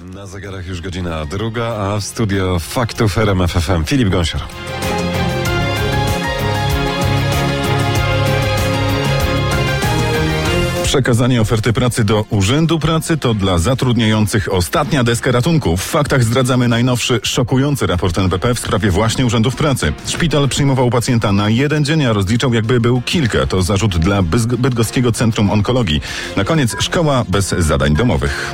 Na zegarach już godzina 2, a w studio faktów RMF FM Filip Gąsior. Przekazanie oferty pracy do Urzędu Pracy to dla zatrudniających ostatnia deska ratunku. W faktach zdradzamy najnowszy, szokujący raport NBP w sprawie właśnie Urzędów Pracy. Szpital przyjmował pacjenta na 1 dzień, a rozliczał jakby był kilka. To zarzut dla Bydgoskiego Centrum Onkologii. Na koniec szkoła bez zadań domowych.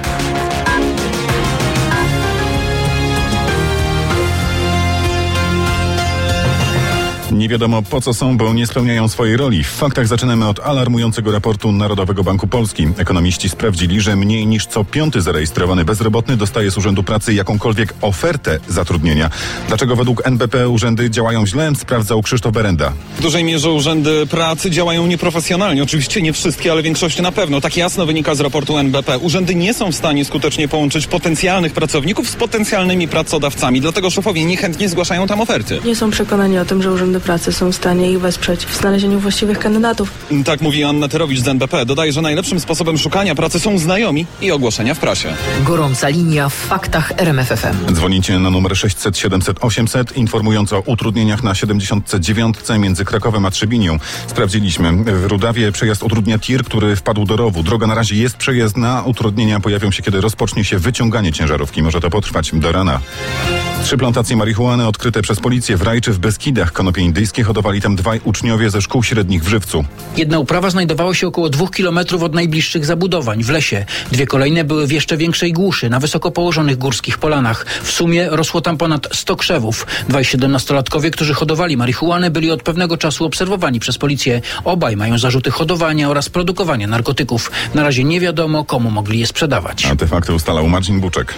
Nie wiadomo po co są, bo nie spełniają swojej roli. W faktach zaczynamy od alarmującego raportu Narodowego Banku Polski. Ekonomiści sprawdzili, że mniej niż co 5. zarejestrowany bezrobotny dostaje z Urzędu Pracy jakąkolwiek ofertę zatrudnienia. Dlaczego według NBP urzędy działają źle? Sprawdzał Krzysztof Berenda. W dużej mierze urzędy pracy działają nieprofesjonalnie. Oczywiście nie wszystkie, ale większość na pewno. Tak jasno wynika z raportu NBP. Urzędy nie są w stanie skutecznie połączyć potencjalnych pracowników z potencjalnymi pracodawcami. Dlatego szefowie niechętnie zgłaszają tam oferty. Nie są przekonani o tym, że urzędy pracy są w stanie ich wesprzeć w znalezieniu właściwych kandydatów. Tak mówi Anna Terowicz z NBP. Dodaje, że najlepszym sposobem szukania pracy są znajomi i ogłoszenia w prasie. Gorąca linia w faktach RMF FM. Dzwonicie na numer 600 700 800, informując o utrudnieniach na 79 między Krakowem a Trzebinią. Sprawdziliśmy. W Rudawie przejazd utrudnia tir, który wpadł do rowu. Droga na razie jest przejezdna. Utrudnienia pojawią się, kiedy rozpocznie się wyciąganie ciężarówki. Może to potrwać do rana. 3 plantacje marihuany odkryte przez policję w Rajczy w Beskidach. Konopie indyjskie hodowali tam 2 uczniowie ze szkół średnich w Żywcu. Jedna uprawa znajdowała się około 2 kilometrów od najbliższych zabudowań w lesie. 2 kolejne były w jeszcze większej głuszy, na wysoko położonych górskich polanach. W sumie rosło tam ponad 100 krzewów. 2 17-latkowie, którzy hodowali marihuanę, byli od pewnego czasu obserwowani przez policję. Obaj mają zarzuty hodowania oraz produkowania narkotyków. Na razie nie wiadomo, komu mogli je sprzedawać. A te fakty ustalał Marcin Buczek.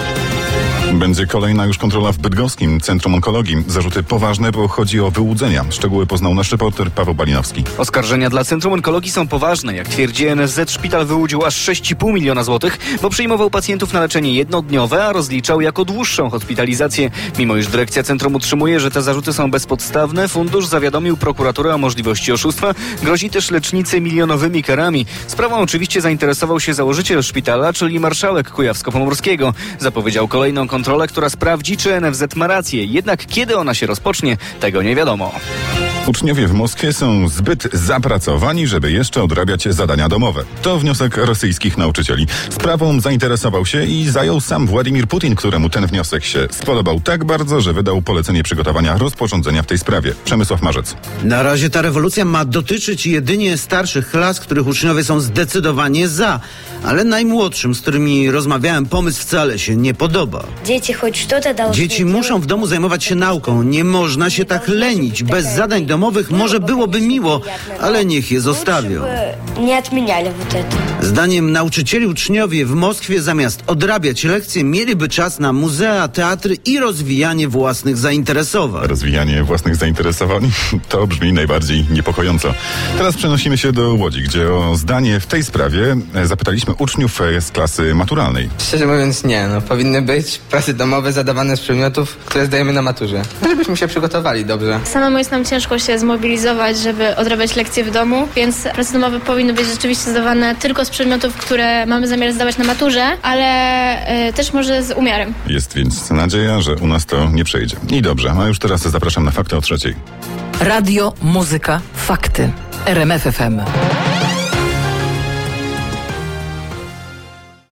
Będzie kolejna już kontrola w Bydgoskim Centrum Onkologii. Zarzuty poważne, bo chodzi o wyłudzenia. Szczegóły poznał nasz reporter Paweł Balinowski. Oskarżenia dla Centrum Onkologii są poważne. Jak twierdzi NSZ, szpital wyłudził aż 6,5 miliona złotych, bo przyjmował pacjentów na leczenie jednodniowe, a rozliczał jako dłuższą hospitalizację. Mimo iż dyrekcja centrum utrzymuje, że te zarzuty są bezpodstawne, fundusz zawiadomił prokuraturę o możliwości oszustwa. Grozi też lecznicy milionowymi karami. Sprawą oczywiście zainteresował się założyciel szpitala, czyli marszałek Kujawsko-Pomorskiego. Zapowiedział kolejną kontrolę, która sprawdzi, czy NFZ ma rację. Jednak kiedy ona się rozpocznie, tego nie wiadomo. Uczniowie w Moskwie są zbyt zapracowani, żeby jeszcze odrabiać zadania domowe. To wniosek rosyjskich nauczycieli. Sprawą zainteresował się i zajął sam Władimir Putin, któremu ten wniosek się spodobał tak bardzo, że wydał polecenie przygotowania rozporządzenia w tej sprawie. Przemysław Marzec. Na razie ta rewolucja ma dotyczyć jedynie starszych klas, których uczniowie są zdecydowanie za. Ale najmłodszym, z którymi rozmawiałem, pomysł wcale się nie podoba. Dzieci muszą w domu zajmować się nauką. Nie można się tak lenić. Bez zadań domowych może byłoby miło, ale niech je zostawią. Zdaniem nauczycieli uczniowie w Moskwie zamiast odrabiać lekcje mieliby czas na muzea, teatry i rozwijanie własnych zainteresowań. Rozwijanie własnych zainteresowań? To brzmi najbardziej niepokojąco. Teraz przenosimy się do Łodzi, gdzie o zdanie w tej sprawie zapytaliśmy uczniów z klasy maturalnej. Szczerze mówiąc nie, powinny być prace domowe zadawane z przedmiotów, które zdajemy na maturze. Żebyśmy się przygotowali dobrze. Samemu jest nam ciężko się zmobilizować, żeby odrabiać lekcje w domu, więc prace domowe powinny być rzeczywiście zdawane tylko z przedmiotów, które mamy zamiar zdawać na maturze, ale też może z umiarem. Jest więc nadzieja, że u nas to nie przejdzie. I dobrze, a już teraz zapraszam na fakty o 3:00. Radio, muzyka, fakty. RMF FM.